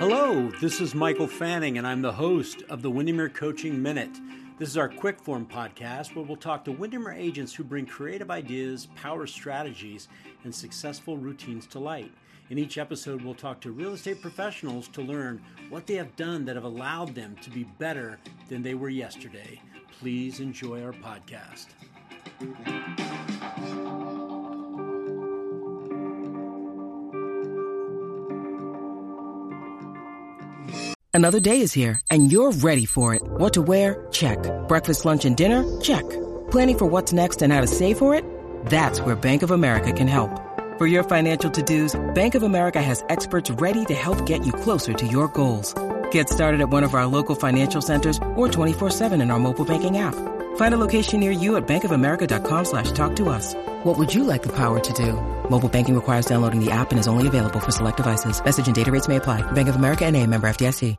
Hello, this is Michael Fanning, and I'm the host of the Windermere Coaching Minute. This is our quick form podcast where we'll talk to Windermere agents who bring creative ideas, power strategies, and successful routines to light. In each episode, we'll talk to real estate professionals to learn what they have done that have allowed them to be better than they were yesterday. Please enjoy our podcast. Another day is here, and you're ready for it. What to wear? Check. Breakfast, lunch, and dinner? Check. Planning for what's next and how to save for it? That's where Bank of America can help. For your financial to-dos, Bank of America has experts ready to help get you closer to your goals. Get started at one of our local financial centers or 24/7 in our mobile banking app. Find a location near you at bankofamerica.com/talktous. What would you like the power to do? Mobile banking requires downloading the app and is only available for select devices. Message and data rates may apply. Bank of America N.A., member FDIC.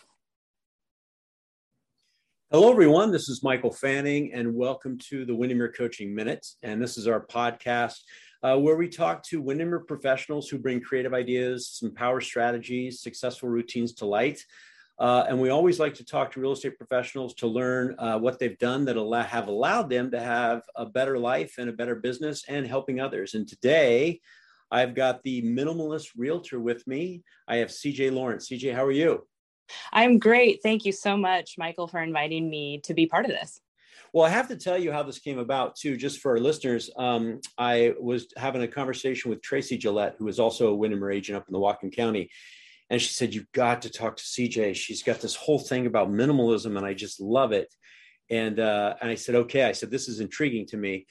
Hello, everyone. This is Michael Fanning, and welcome to the Windermere Coaching Minute. And this is our podcast where we talk to Windermere professionals who bring creative ideas, some power strategies, successful routines to light. And we always like to talk to real estate professionals to learn what they've done that have allowed them to have a better life and a better business and helping others. And today, I've got the minimalist realtor with me. I have CJ Lawrence. CJ, how are you? I'm great. Thank you so much, Michael, for inviting me to be part of this. Well, I have to tell you how this came about, too, just for our listeners. I was having a conversation with Tracy Gillette, who is also a Windermere agent up in the Whatcom County. And she said, you've got to talk to CJ. She's got this whole thing about minimalism, and I just love it. And I said, okay. I said, this is intriguing to me.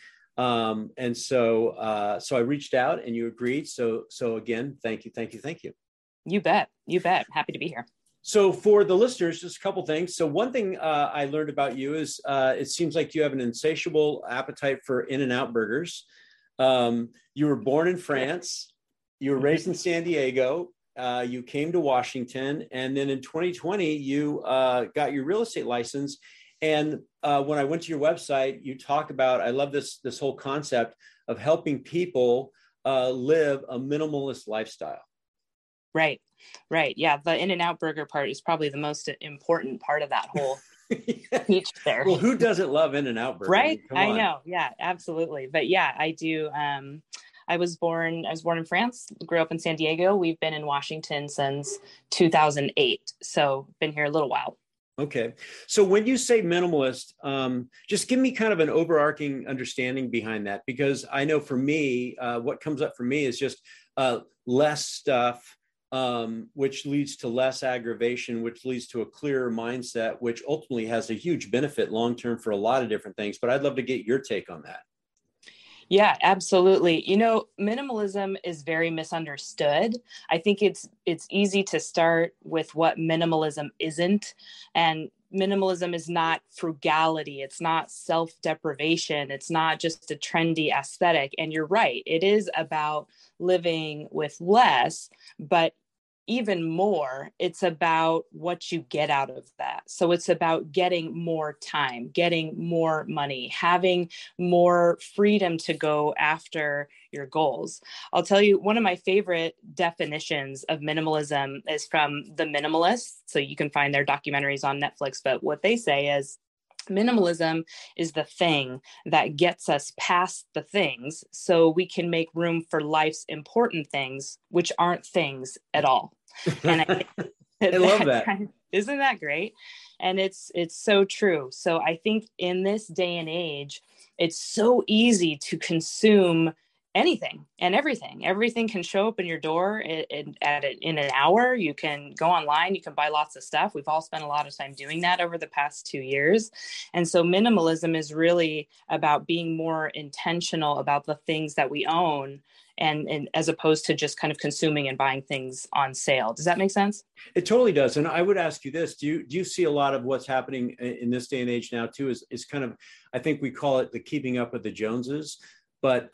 So I reached out, and you agreed. So again, thank you. You bet. Happy to be here. So for the listeners, just a couple things. So one thing I learned about you is it seems like you have an insatiable appetite for In-N-Out burgers. You were born in France. You were raised in San Diego. You came to Washington. And then in 2020, you got your real estate license. And when I went to your website, you talk about, I love this whole concept of helping people live a minimalist lifestyle. Right. Yeah. The In-N-Out burger part is probably the most important part of that whole speech there. Well, who doesn't love In-N-Out burger? Right. I know. Yeah, absolutely. But yeah, I do. I was born in France, grew up in San Diego. We've been in Washington since 2008. So been here a little while. Okay. So when you say minimalist, just give me kind of an overarching understanding behind that, because I know for me, what comes up for me is just less stuff, which leads to less aggravation, which leads to a clearer mindset, which ultimately has a huge benefit long-term for a lot of different things. But I'd love to get your take on that. Yeah, absolutely. Minimalism is very misunderstood. I think it's easy to start with what minimalism isn't. And minimalism is not frugality. It's not self-deprivation. It's not just a trendy aesthetic. And you're right. It is about living with less, but even more, it's about what you get out of that. So it's about getting more time, getting more money, having more freedom to go after your goals. I'll tell you, one of my favorite definitions of minimalism is from The Minimalists. So you can find their documentaries on Netflix, but what they say is, minimalism is the thing that gets us past the things so we can make room for life's important things, which aren't things at all. And I love that. Isn't that great? And it's so true. So I think in this day and age, it's so easy to consume anything and everything. Everything can show up in your door in an hour. You can go online, you can buy lots of stuff. We've all spent a lot of time doing that over the past 2 years. And so minimalism is really about being more intentional about the things that we own, and as opposed to just kind of consuming and buying things on sale. Does that make sense? It totally does. And I would ask you this, do you see a lot of what's happening in this day and age now too, is kind of, I think we call it the keeping up with the Joneses. But,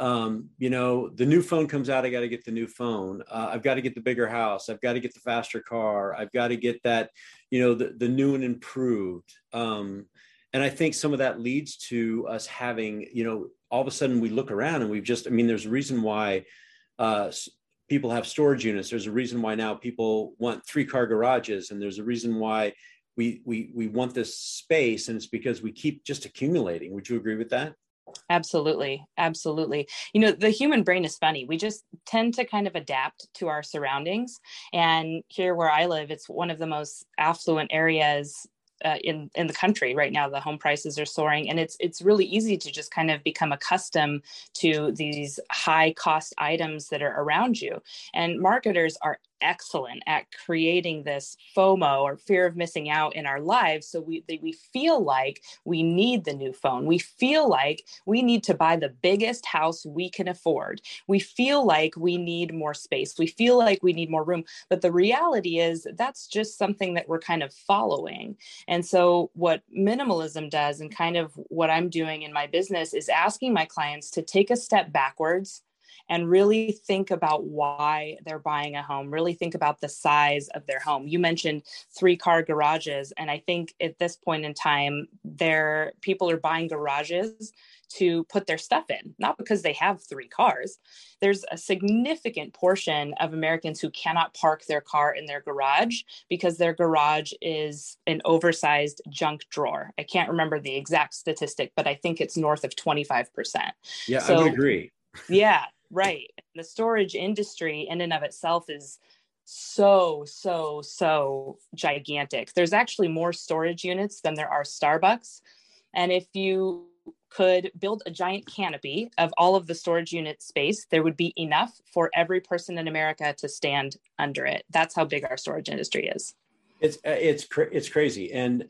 the new phone comes out, I got to get the new phone. I've got to get the bigger house. I've got to get the faster car. I've got to get that, the new and improved. And I think some of that leads to us having, all of a sudden we look around and there's a reason why people have storage units. There's a reason why now people want 3-car garages, and there's a reason why we want this space, and it's because we keep just accumulating. Would you agree with that? Absolutely. Absolutely. The human brain is funny. We just tend to kind of adapt to our surroundings. And here where I live, it's one of the most affluent areas in the country right now. The home prices are soaring, and it's really easy to just kind of become accustomed to these high cost items that are around you. And marketers are excellent at creating this FOMO, or fear of missing out, in our lives. So we feel like we need the new phone. We feel like we need to buy the biggest house we can afford. We feel like we need more space. We feel like we need more room. But the reality is that's just something that we're kind of following. And so what minimalism does, and kind of what I'm doing in my business, is asking my clients to take a step backwards and really think about why they're buying a home, really think about the size of their home. You mentioned 3-car garages. And I think at this point in time, people are buying garages to put their stuff in, not because they have 3 cars. There's a significant portion of Americans who cannot park their car in their garage because their garage is an oversized junk drawer. I can't remember the exact statistic, but I think it's north of 25%. Yeah, I would agree. Yeah. Right. The storage industry in and of itself is so gigantic. There's actually more storage units than there are Starbucks. And if you could build a giant canopy of all of the storage unit space, there would be enough for every person in America to stand under it. That's how big our storage industry is. It's crazy. And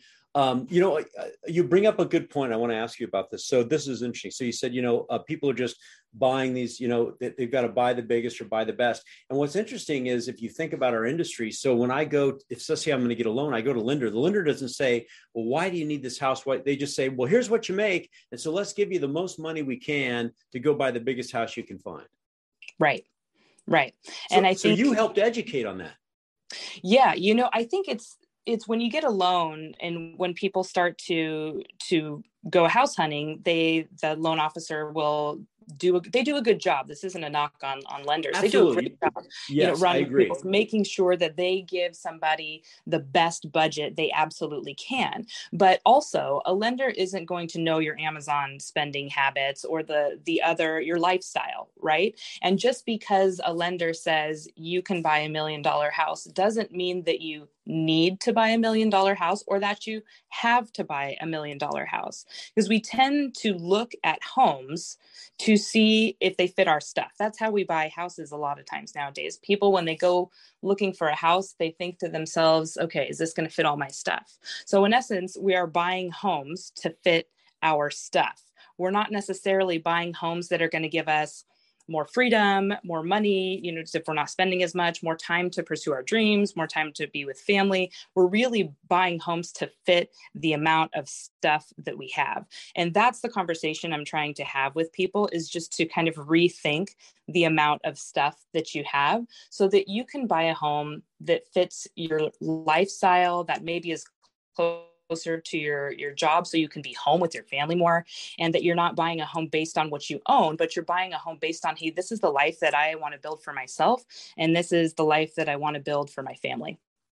you bring up a good point. I want to ask you about this. So this is interesting. So you said, people are just buying these, they've got to buy the biggest or buy the best. And what's interesting is if you think about our industry, so when I go, if let's say I'm going to get a loan, I go to lender. The lender doesn't say, well, why do you need this house? Why? They just say, well, here's what you make. And so let's give you the most money we can to go buy the biggest house you can find. Right. Right. And I think you helped educate on that. Yeah. I think it's when you get a loan and when people start to go house hunting, the loan officer will do a good job. This isn't a knock on lenders. Absolutely. They do a great job. Yes, I agree. Making sure that they give somebody the best budget they absolutely can. But also, a lender isn't going to know your Amazon spending habits or your lifestyle, right? And just because a lender says you can buy $1 million house doesn't mean that you need to buy $1 million house or that you have to buy $1 million house, because we tend to look at homes to see if they fit our stuff. That's how we buy houses a lot of times nowadays. People, when they go looking for a house, they think to themselves, okay, is this going to fit all my stuff? So in essence, we are buying homes to fit our stuff. We're not necessarily buying homes that are going to give us more freedom, more money, if we're not spending as much, more time to pursue our dreams, more time to be with family. We're really buying homes to fit the amount of stuff that we have. And that's the conversation I'm trying to have with people, is just to kind of rethink the amount of stuff that you have so that you can buy a home that fits your lifestyle, that maybe is closer to your job, so you can be home with your family more, and that you're not buying a home based on what you own, but you're buying a home based on, hey, this is the life that I want to build for myself, and this is the life that I want to build for my family.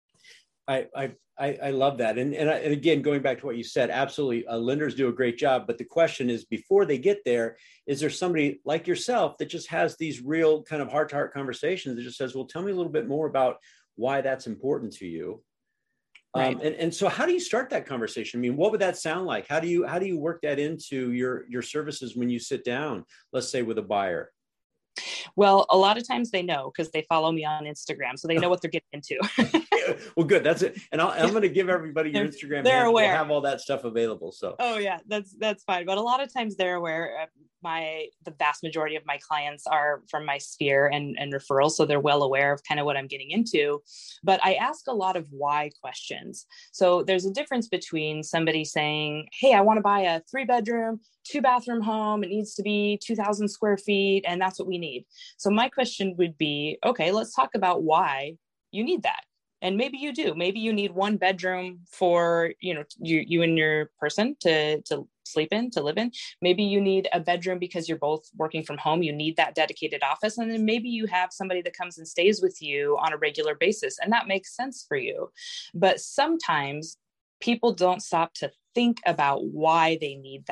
I love that. And again, going back to what you said, absolutely, lenders do a great job. But the question is, before they get there, is there somebody like yourself that just has these real kind of heart-to-heart conversations that just says, well, tell me a little bit more about why that's important to you. Right. And so how do you start that conversation? I mean, what would that sound like? How do you work that into your services when you sit down, let's say, with a buyer? Well, a lot of times they know, because they follow me on Instagram, so they know what they're getting into. Well, good. That's it. And I'm going to give everybody your Instagram. They're aware. We'll have all that stuff available. So. Oh yeah, that's fine. But a lot of times they're aware. The vast majority of my clients are from my sphere and referrals, so they're well aware of kind of what I'm getting into. But I ask a lot of why questions. So there's a difference between somebody saying, hey, I want to buy a 3-bedroom, 2-bathroom home. It needs to be 2,000 square feet, and that's what we need. So my question would be, okay, let's talk about why you need that. And maybe you do. Maybe you need 1 bedroom for, you and your person to sleep in, to live in. Maybe you need a bedroom because you're both working from home. You need that dedicated office. And then maybe you have somebody that comes and stays with you on a regular basis, and that makes sense for you. But sometimes people don't stop to think about why they need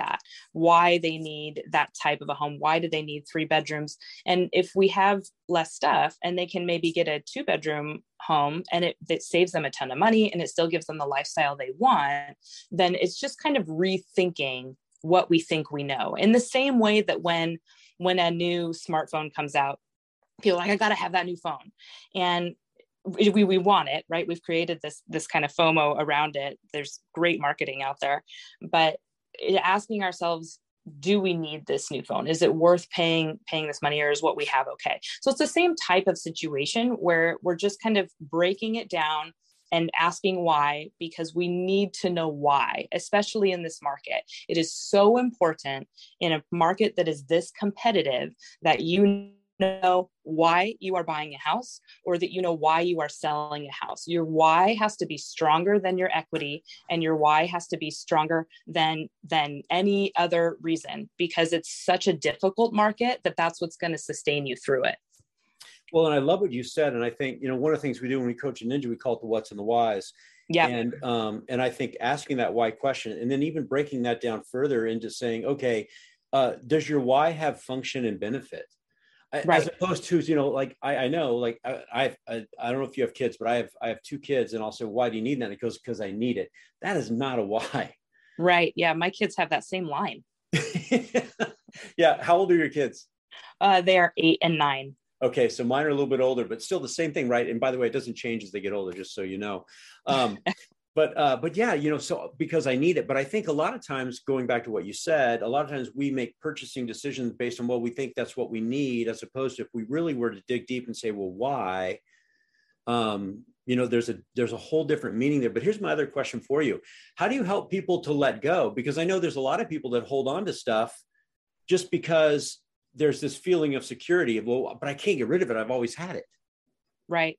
that type of a home. Why do they need 3 bedrooms? And if we have less stuff and they can maybe get a 2-bedroom home and it saves them a ton of money and it still gives them the lifestyle they want, then it's just kind of rethinking what we think we know. In the same way that when a new smartphone comes out, people are like, I got to have that new phone. And we want it, right? We've created this kind of FOMO around it. There's great marketing out there, but asking ourselves, do we need this new phone? Is it worth paying this money, or is what we have okay? So it's the same type of situation where we're just kind of breaking it down and asking why, because we need to know why, especially in this market. It is so important in a market that is this competitive that you know why you are buying a house, or that you know why you are selling a house. Your why has to be stronger than your equity, and your why has to be stronger than any other reason, because it's such a difficult market that's what's going to sustain you through it. Well, and I love what you said. And I think, one of the things we do when we coach a ninja, we call it the what's and the whys. Yeah. And I think asking that why question, and then even breaking that down further into saying, okay, does your why have function and benefit? Right. As opposed to, like, I know, like, I don't know if you have kids, but I have 2 kids, and I'll say, why do you need that? And it goes, because I need it. That is not a why. Right. Yeah. My kids have that same line. Yeah. How old are your kids? They are 8 and 9. Okay. So mine are a little bit older, but still the same thing. Right. And by the way, it doesn't change as they get older, just so you know. But yeah, so because I need it. But I think a lot of times, going back to what you said, a lot of times we make purchasing decisions based on what we think that's what we need, as opposed to if we really were to dig deep and say, well, why? There's a whole different meaning there. But here's my other question for you. How do you help people to let go? Because I know there's a lot of people that hold on to stuff just because there's this feeling of security of, well, but I can't get rid of it. I've always had it. Right.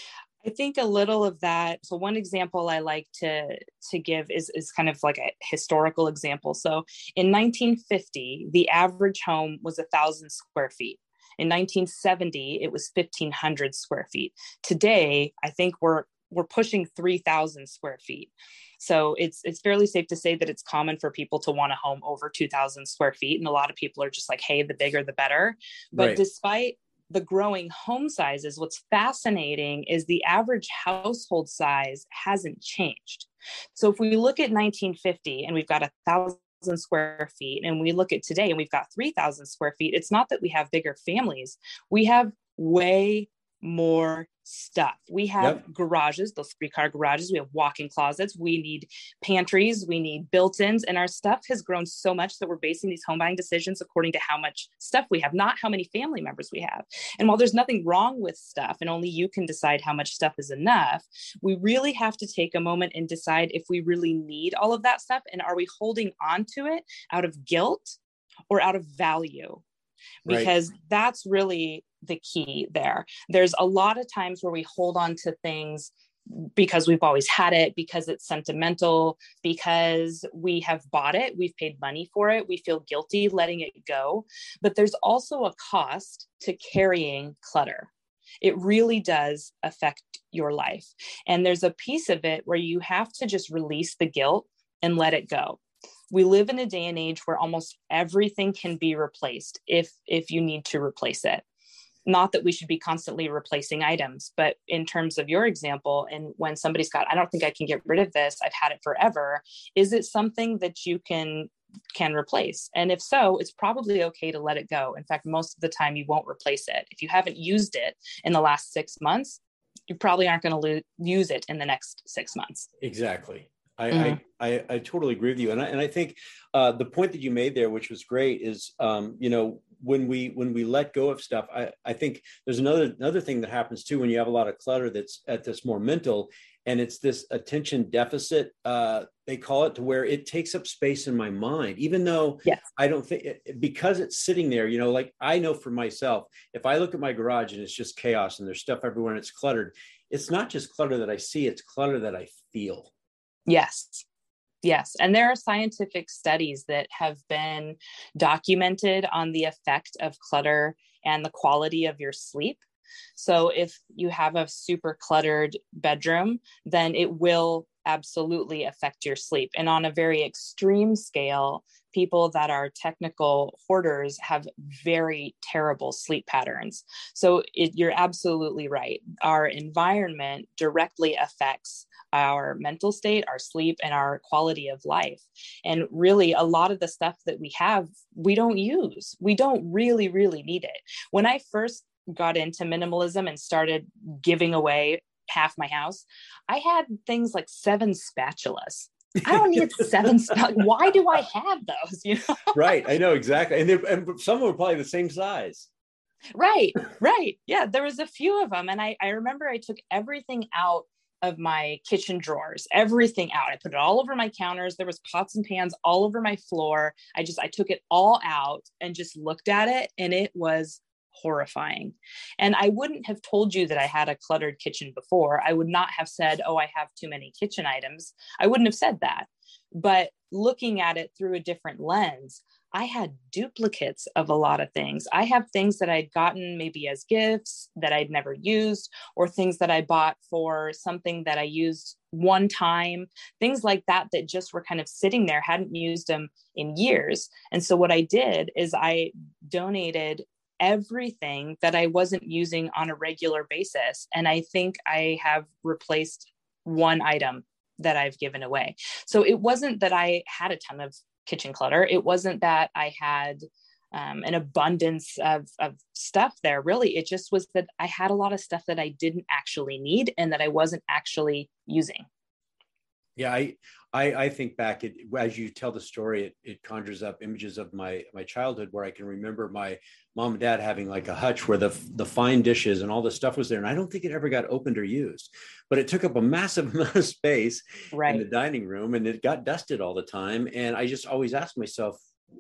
I think a little of that. So one example I like to give is kind of like a historical example. So in 1950, the average home was 1,000 square feet. In 1970, it was 1,500 square feet. Today, I think we're pushing 3,000 square feet. So it's fairly safe to say that it's common for people to want a home over 2,000 square feet. And a lot of people are just like, hey, the bigger, the better. But right. Despite the growing home sizes, what's fascinating is the average household size hasn't changed. So if we look at 1950 and we've got 1,000 square feet, and we look at today and we've got 3,000 square feet, it's not that we have bigger families. We have way more stuff. We have garages, those 3-car garages. We have walk-in closets. We need pantries. We need built-ins. And our stuff has grown so much that we're basing these home buying decisions according to how much stuff we have, not how many family members we have. And while there's nothing wrong with stuff, and only you can decide how much stuff is enough, we really have to take a moment and decide if we really need all of that stuff. And are we holding on to it out of guilt or out of value? Because that's really the key there. There's a lot of times where we hold on to things because we've always had it, because it's sentimental, because we have bought it, we've paid money for it, we feel guilty letting it go. But there's also a cost to carrying clutter. It really does affect your life. And there's a piece of it where you have to just release the guilt and let it go. We live in a day and age where almost everything can be replaced if you need to replace it. Not that we should be constantly replacing items, but in terms of your example, and when somebody's got, I don't think I can get rid of this, I've had it forever, is it something that you can replace? And if so, it's probably okay to let it go. In fact, most of the time you won't replace it. If you haven't used it in the last 6 months, you probably aren't going to use it in the next 6 months. Exactly. I totally agree with you. And I think the point that you made there, which was great, is, when we let go of stuff, I think there's another thing that happens too, when you have a lot of clutter that's more mental, and it's this attention deficit, they call it, to where it takes up space in my mind, even though I don't think because it's sitting there, like I know for myself, if I look at my garage and it's just chaos and there's stuff everywhere and it's cluttered, it's not just clutter that I see, it's clutter that I feel. Yes. Yes. And there are scientific studies that have been documented on the effect of clutter and the quality of your sleep. So if you have a super cluttered bedroom, then it will absolutely affect your sleep. And on a very extreme scale, people that are technical hoarders have very terrible sleep patterns. So you're absolutely right. Our environment directly affects our mental state, our sleep, and our quality of life. And really, a lot of the stuff that we have, we don't use. We don't really, really need it. When I first got into minimalism and started giving away half my house, I had things like 7 spatulas. I don't need 7 spatulas. Why do I have those? You know? Right. I know exactly. And some of them were probably the same size. Right. Yeah. There was a few of them. And I remember I took everything out of my kitchen drawers, everything out. I put it all over my counters. There was pots and pans all over my floor. I took it all out and just looked at it, and it was horrifying. And I wouldn't have told you that I had a cluttered kitchen before. I would not have said, oh, I have too many kitchen items. I wouldn't have said that. But looking at it through a different lens, I had duplicates of a lot of things. I have things that I'd gotten maybe as gifts that I'd never used, or things that I bought for something that I used one time, things like that, that just were kind of sitting there, hadn't used them in years. And so what I did is I donated everything that I wasn't using on a regular basis. And I think I have replaced one item that I've given away. So it wasn't that I had a ton of kitchen clutter. It wasn't that I had an abundance of stuff there. Really, it just was that I had a lot of stuff that I didn't actually need and that I wasn't actually using. Yeah, I think back, as you tell the story, it conjures up images of my childhood, where I can remember my mom and dad having like a hutch where the fine dishes and all the stuff was there. And I don't think it ever got opened or used, but it took up a massive amount of space in the dining room, and it got dusted all the time. And I just always asked myself,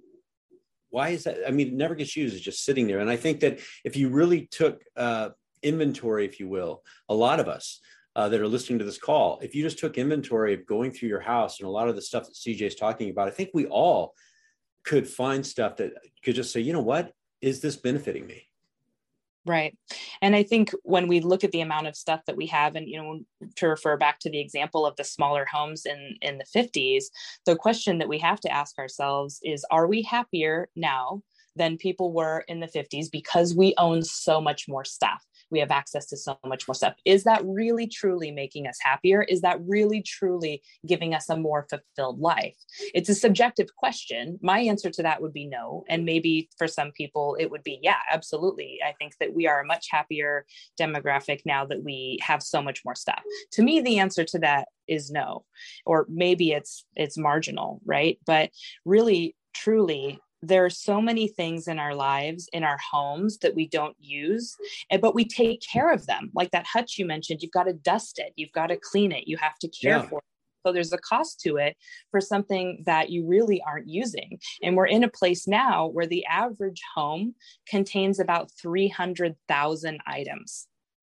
why is that? I mean, it never gets used. It's just sitting there. And I think that if you really took inventory, if you will, a lot of us that are listening to this call, if you just took inventory of going through your house and a lot of the stuff that CJ is talking about, I think we all could find stuff that could just say, you know what, is this benefiting me? Right. And I think when we look at the amount of stuff that we have, and, to refer back to the example of the smaller homes in the 50s, the question that we have to ask ourselves is, are we happier now than people were in the 50s because we own so much more stuff? We have access to so much more stuff. Is that really truly making us happier? Is that really truly giving us a more fulfilled life? It's a subjective question. My answer to that would be no. And maybe for some people it would be, yeah, absolutely. I think that we are a much happier demographic now that we have so much more stuff. To me, the answer to that is no, or maybe it's marginal, right? But really, truly, there are so many things in our lives, in our homes, that we don't use, but we take care of them. Like that hutch you mentioned, you've got to dust it. You've got to clean it. You have to care for it. So there's a cost to it for something that you really aren't using. And we're in a place now where the average home contains about 300,000 items.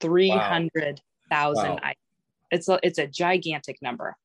300,000 items. It's a gigantic number.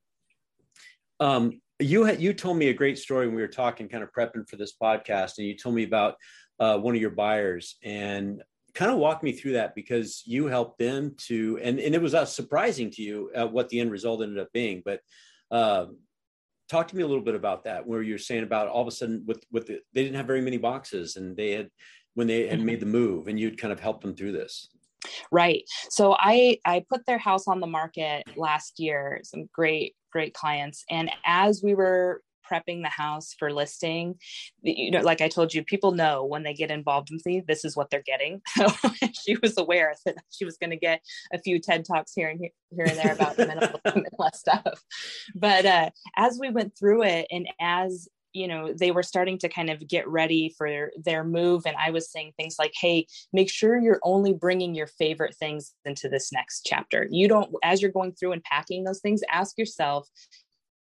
You told me a great story when we were talking, kind of prepping for this podcast, and you told me about one of your buyers, and kind of walk me through that, because you helped them to, and it was surprising to you what the end result ended up being. But talk to me a little bit about that, where you're saying about all of a sudden they didn't have very many boxes, and when they had made the move, and you'd kind of helped them through this. Right. So I put their house on the market last year, some great clients. And as we were prepping the house for listing, like I told you, people know when they get involved with me, this is what they're getting. So she was aware that she was going to get a few TED Talks here and there about minimal stuff. But as we went through it, and as they were starting to kind of get ready for their move, and I was saying things like, hey, make sure you're only bringing your favorite things into this next chapter. As you're going through and packing those things, ask yourself,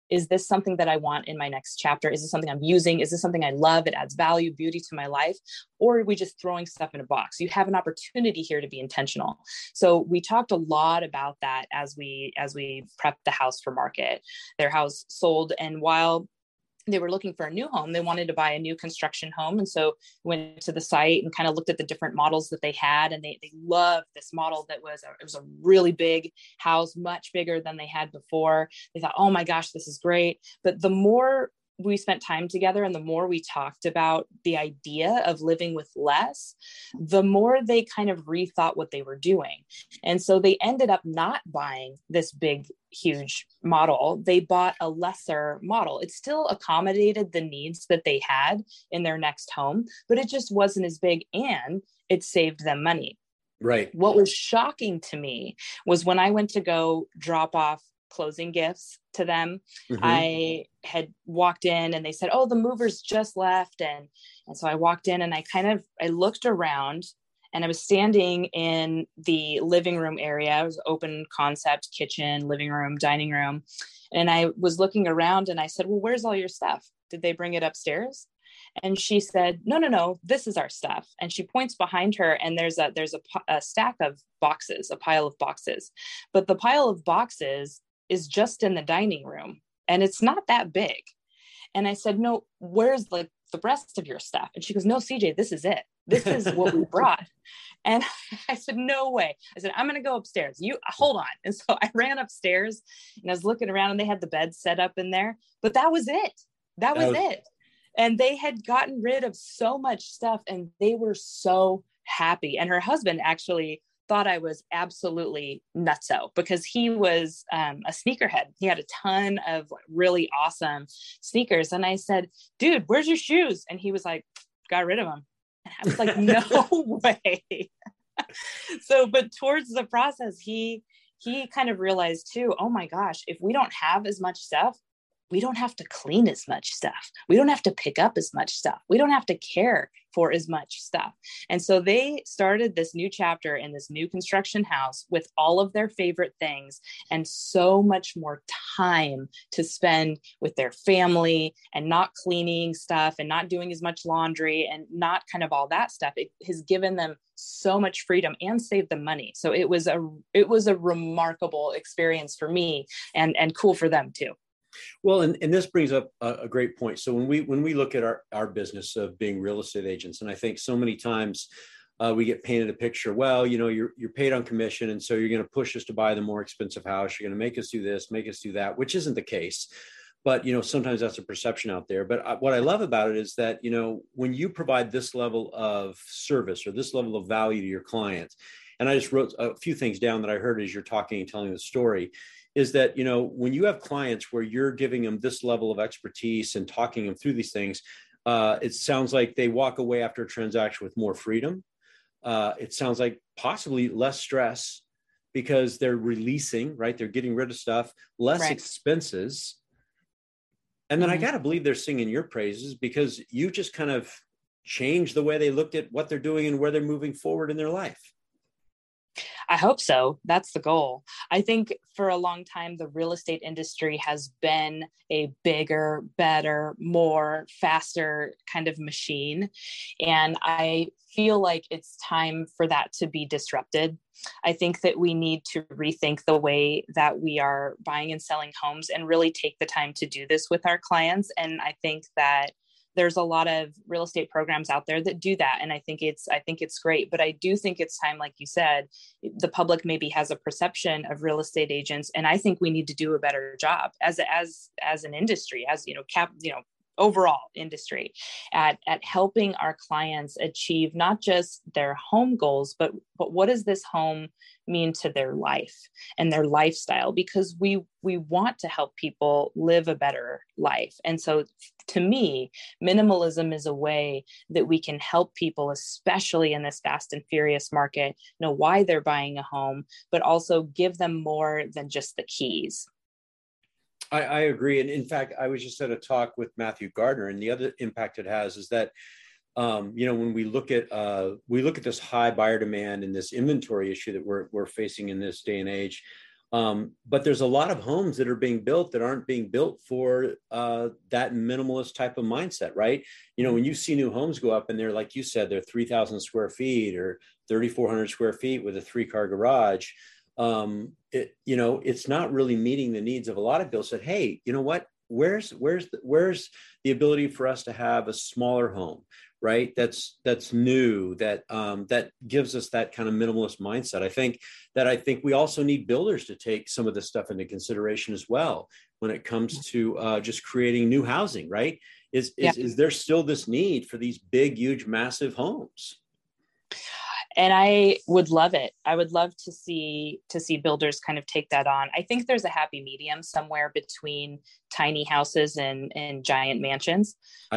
is this something that I want in my next chapter? Is this something I'm using? Is this something I love? It adds value, beauty to my life? Or are we just throwing stuff in a box? You have an opportunity here to be intentional. So we talked a lot about that as we prepped the house for market. Their house sold, and while they were looking for a new home, they wanted to buy a new construction home. And so went to the site and kind of looked at the different models that they had. And they loved this model it was a really big house, much bigger than they had before. They thought, oh my gosh, this is great. But the more we spent time together and the more we talked about the idea of living with less, the more they kind of rethought what they were doing. And so they ended up not buying this big, huge model. They bought a lesser model. It still accommodated the needs that they had in their next home, but it just wasn't as big, and it saved them money. Right. What was shocking to me was when I went to go drop off closing gifts to them. Mm-hmm. I had walked in and they said, oh, the movers just left. And so I walked in and I looked around, and I was standing in the living room area. It was open concept kitchen, living room, dining room. And I was looking around and I said, well, where's all your stuff? Did they bring it upstairs? And she said, no, this is our stuff. And she points behind her, and there's a stack of boxes, a pile of boxes. But the pile of boxes is just in the dining room, and it's not that big. And I said, no, where's the rest of your stuff? And she goes, no, CJ, this is it. This is what we brought. And I said, no way. I said, I'm going to go upstairs. You hold on. And so I ran upstairs and I was looking around, and they had the bed set up in there, but that was it. That was it. And they had gotten rid of so much stuff, and they were so happy. And her husband actually thought I was absolutely nutso, because he was a sneakerhead. He had a ton of really awesome sneakers. And I said, dude, where's your shoes? And he was like, got rid of them. And I was like, no way. But towards the process, he kind of realized too, oh my gosh, if we don't have as much stuff, we don't have to clean as much stuff. We don't have to pick up as much stuff. We don't have to care for as much stuff. And so they started this new chapter in this new construction house with all of their favorite things and so much more time to spend with their family, and not cleaning stuff and not doing as much laundry and not kind of all that stuff. It has given them so much freedom and saved them money. So it was a remarkable experience for me, and cool for them too. Well, and this brings up a great point. So when we look at our business of being real estate agents, and I think so many times we get painted a picture, well, you're paid on commission, and so you're going to push us to buy the more expensive house. You're going to make us do this, make us do that, which isn't the case. But, sometimes that's a perception out there. But what I love about it is that, when you provide this level of service or this level of value to your clients, and I just wrote a few things down that I heard as you're talking and telling the story, is that, when you have clients where you're giving them this level of expertise and talking them through these things, it sounds like they walk away after a transaction with more freedom. It sounds like possibly less stress, because they're releasing, right? They're getting rid of stuff, less expenses. And then I got to believe they're singing your praises, because you just kind of changed the way they looked at what they're doing and where they're moving forward in their life. I hope so. That's the goal. I think for a long time, the real estate industry has been a bigger, better, more, faster kind of machine. And I feel like it's time for that to be disrupted. I think that we need to rethink the way that we are buying and selling homes and really take the time to do this with our clients. And I think that there's a lot of real estate programs out there that do that. And I think it's great, but I do think it's time, like you said, the public maybe has a perception of real estate agents. And I think we need to do a better job as an industry, overall industry at helping our clients achieve not just their home goals, but what does this home mean to their life and their lifestyle? Because we want to help people live a better life. And so to me, minimalism is a way that we can help people, especially in this fast and furious market, know why they're buying a home, but also give them more than just the keys. I agree. And in fact, I was just at a talk with Matthew Gardner, and the other impact it has is that, when we look at this high buyer demand and this inventory issue that we're facing in this day and age, But there's a lot of homes that are being built that aren't being built for that minimalist type of mindset, right? You know, when you see new homes go up and they're, like you said, they're 3,000 square feet or 3,400 square feet with a 3-car garage, it's not really meeting the needs of a lot of people. Said, hey, you know what? Where's the ability for us to have a smaller home, right? That's new, that gives us that kind of minimalist mindset. I think we also need builders to take some of this stuff into consideration as well when it comes to just creating new housing, right? Is there still this need for these big, huge, massive homes? And I would love it. I would love to see builders kind of take that on. I think there's a happy medium somewhere between tiny houses and giant mansions,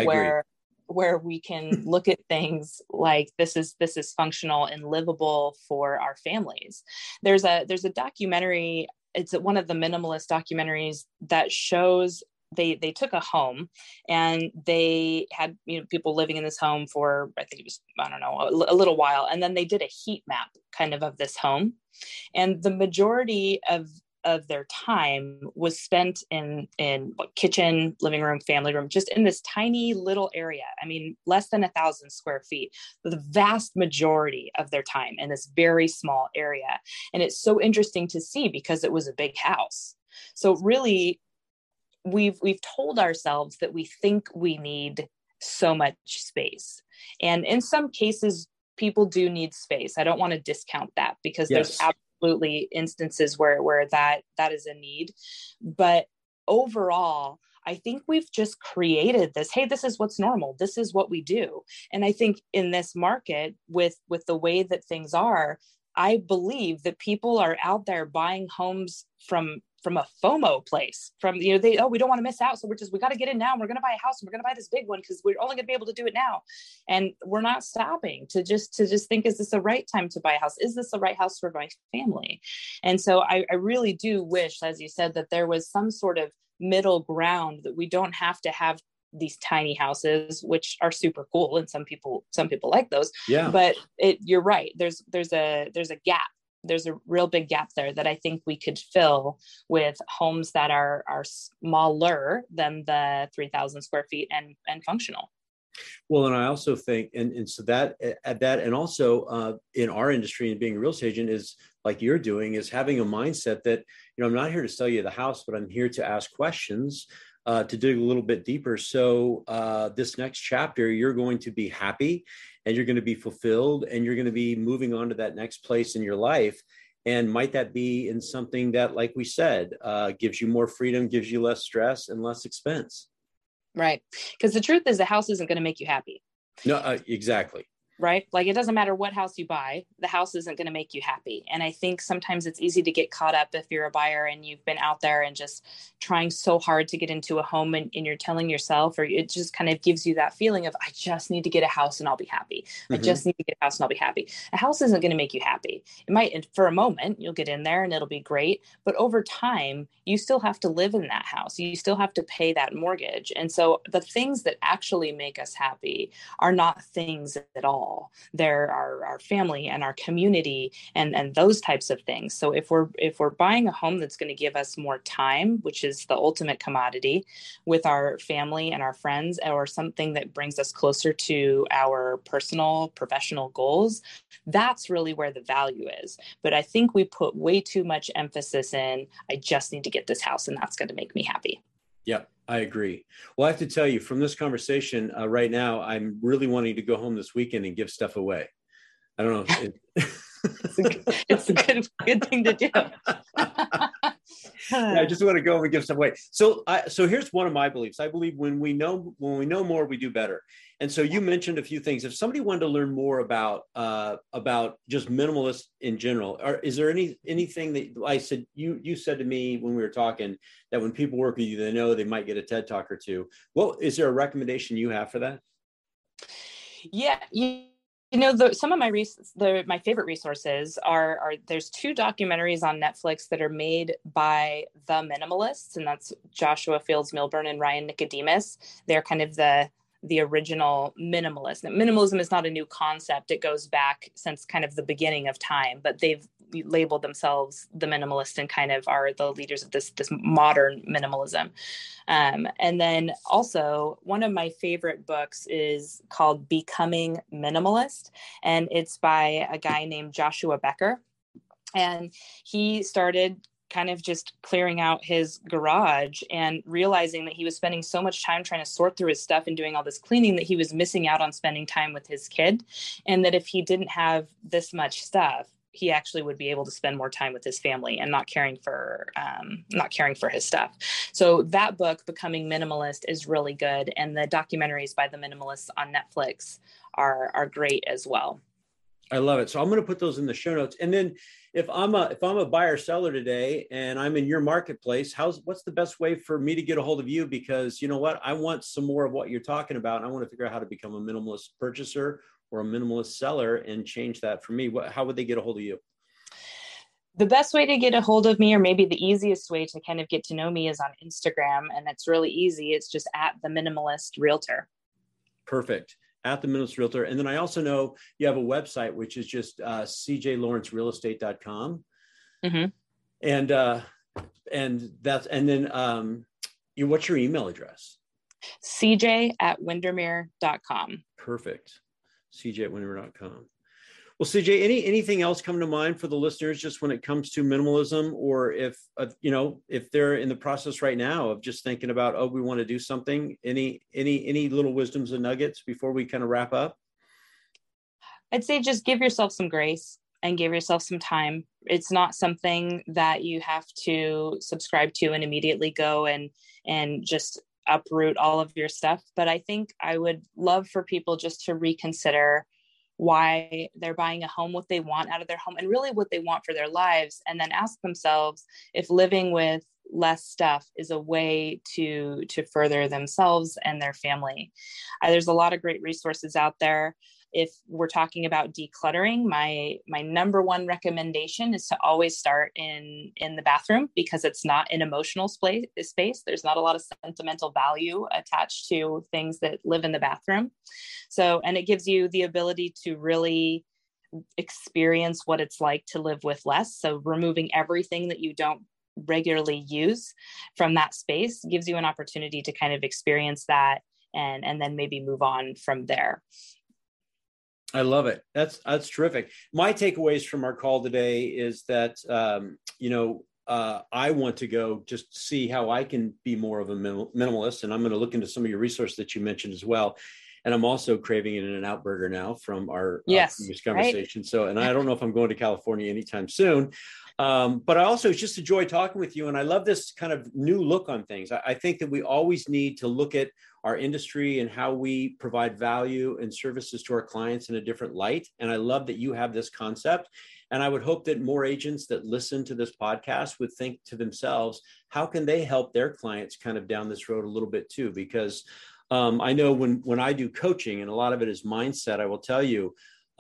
where we can look at things like this is functional and livable for our families. There's a documentary. It's one of the minimalist documentaries that shows they took a home and they had, people living in this home for, I think it was, I don't know, a little while. And then they did a heat map kind of this home. And the majority of their time was spent in kitchen, living room, family room, just in this tiny little area. I mean, less than 1,000 square feet, the vast majority of their time in this very small area. And it's so interesting to see because it was a big house. So really, we've told ourselves that we think we need so much space. And in some cases, people do need space. I don't want to discount that because there's absolutely instances where that is a need. But overall, I think we've just created this, hey, this is what's normal. This is what we do. And I think in this market, with the way that things are, I believe that people are out there buying homes from a FOMO place, we don't want to miss out. So we got to get in now. And we're going to buy a house and we're going to buy this big one because we're only going to be able to do it now. And we're not stopping to just think, is this the right time to buy a house? Is this the right house for my family? And so I really do wish, as you said, that there was some sort of middle ground, that we don't have to have these tiny houses, which are super cool. And some people like those, but you're right. There's a gap. There's a real big gap there that I think we could fill with homes that are smaller than the 3,000 square feet and functional. Well, and I also think, and so that, and also in our industry and being a real estate agent is like you're doing, is having a mindset that, I'm not here to sell you the house, but I'm here to ask questions, to dig a little bit deeper. So this next chapter, you're going to be happy and you're going to be fulfilled and you're going to be moving on to that next place in your life. And might that be in something that, like we said, gives you more freedom, gives you less stress and less expense. Right. Because the truth is the house isn't going to make you happy. No, exactly. Right? Like, it doesn't matter what house you buy, the house isn't going to make you happy. And I think sometimes it's easy to get caught up if you're a buyer and you've been out there and just trying so hard to get into a home and you're telling yourself, or it just kind of gives you that feeling of, I just need to get a house and I'll be happy. I just need to get a house and I'll be happy. A house isn't going to make you happy. It might, for a moment, you'll get in there and it'll be great. But over time, you still have to live in that house. You still have to pay that mortgage. And so the things that actually make us happy are not things at all. They're our family and our community and those types of things. So if we're buying a home that's going to give us more time, which is the ultimate commodity, with our family and our friends, or something that brings us closer to our personal, professional goals, that's really where the value is. But I think we put way too much emphasis in, I just need to get this house and that's going to make me happy. Yep, I agree. Well, I have to tell you, from this conversation right now, I'm really wanting to go home this weekend and give stuff away. I don't know. It's a good thing to do. I just want to go and give stuff away. So here's one of my beliefs. I believe when we know more, we do better. And so you mentioned a few things. If somebody wanted to learn more about just minimalist in general, or is there anything that I said, you said to me when we were talking that when people work with you, they know they might get a TED Talk or two. Well, is there a recommendation you have for that? Yeah. Some of my favorite resources are there's 2 documentaries on Netflix that are made by the minimalists, and that's Joshua Fields Millburn and Ryan Nicodemus. They're kind of the original minimalists. Now, minimalism is not a new concept. It goes back since kind of the beginning of time, but they've label themselves the minimalist and kind of are the leaders of this modern minimalism. And then also one of my favorite books is called Becoming Minimalist, and it's by a guy named Joshua Becker. And he started kind of just clearing out his garage and realizing that he was spending so much time trying to sort through his stuff and doing all this cleaning that he was missing out on spending time with his kid. And that if he didn't have this much stuff, he actually would be able to spend more time with his family and not caring for his stuff. So that book, Becoming Minimalist, is really good. And the documentaries by the minimalists on Netflix are great as well. I love it. So I'm going to put those in the show notes. And then if I'm a buyer seller today and I'm in your marketplace, what's the best way for me to get a hold of you? Because you know what, I want some more of what you're talking about. And I want to figure out how to become a minimalist purchaser or a minimalist seller and change that for me. How would they get a hold of you? The best way to get a hold of me, or maybe the easiest way to kind of get to know me, is on Instagram. And it's really easy. It's just at The Minimalist Realtor. Perfect. At The Minimalist Realtor. And then I also know you have a website, which is just cjlawrencerealestate.com. Mm-hmm. What's your email address? cj@windermere.com. Perfect. cj@windermere.com. Well, CJ, anything else come to mind for the listeners just when it comes to minimalism, or if they're in the process right now of just thinking about, we want to do something, any little wisdoms and nuggets before we kind of wrap up? I'd say just give yourself some grace and give yourself some time. It's not something that you have to subscribe to and immediately go and just uproot all of your stuff. But I think I would love for people just to reconsider why they're buying a home, what they want out of their home, and really what they want for their lives. And then ask themselves if living with less stuff is a way to further themselves and their family. There's a lot of great resources out there. If we're talking about decluttering, my number one recommendation is to always start in the bathroom, because it's not an emotional space. There's not a lot of sentimental value attached to things that live in the bathroom. So, and it gives you the ability to really experience what it's like to live with less. So removing everything that you don't regularly use from that space gives you an opportunity to kind of experience that and then maybe move on from there. I love it. That's terrific. My takeaways from our call today is that, I want to go just see how I can be more of a minimalist. And I'm going to look into some of your resources that you mentioned as well. And I'm also craving an In-N-Out burger now from our previous conversation. Right? So, and I don't know if I'm going to California anytime soon. But I also just enjoy talking with you. And I love this kind of new look on things. I think that we always need to look at our industry and how we provide value and services to our clients in a different light. And I love that you have this concept. And I would hope that more agents that listen to this podcast would think to themselves, how can they help their clients kind of down this road a little bit too? Because I know when I do coaching, and a lot of it is mindset, I will tell you,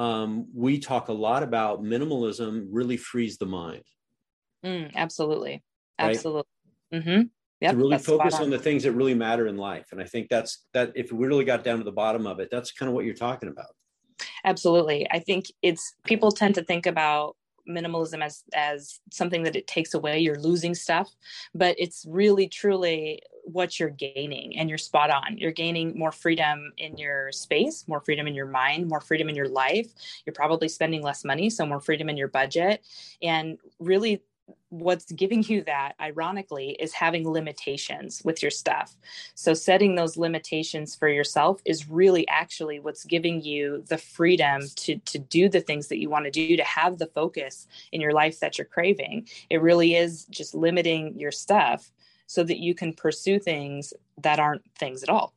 we talk a lot about minimalism really frees the mind. Absolutely. Right? Absolutely. Mm-hmm. Yep, to really focus on the things that really matter in life. And I think that if we really got down to the bottom of it, that's kind of what you're talking about. Absolutely. I think people tend to think about minimalism as something that it takes away, you're losing stuff, but it's really truly what you're gaining, and you're spot on. You're gaining more freedom in your space, more freedom in your mind, more freedom in your life. You're probably spending less money, so more freedom in your budget. And really what's giving you that, ironically, is having limitations with your stuff. So setting those limitations for yourself is really actually what's giving you the freedom to do the things that you want to do, to have the focus in your life that you're craving. It really is just limiting your stuff so that you can pursue things that aren't things at all.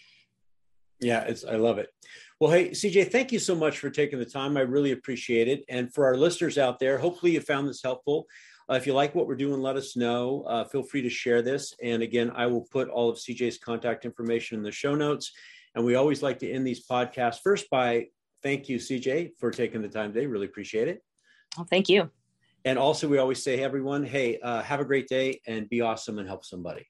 Yeah, I love it. Well, hey, CJ, thank you so much for taking the time. I really appreciate it. And for our listeners out there, hopefully you found this helpful. If you like what we're doing, let us know. Feel free to share this. And again, I will put all of CJ's contact information in the show notes. And we always like to end these podcasts first by thank you, CJ, for taking the time today. Really appreciate it. Oh, thank you. And also, we always say, hey, everyone, hey, have a great day and be awesome and help somebody.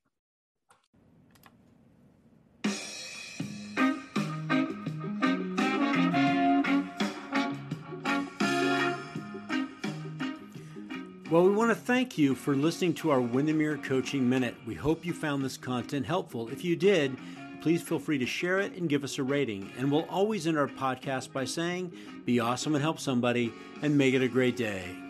Well, we want to thank you for listening to our Windermere Coaching Minute. We hope you found this content helpful. If you did, please feel free to share it and give us a rating. And we'll always end our podcast by saying, be awesome and help somebody, and make it a great day.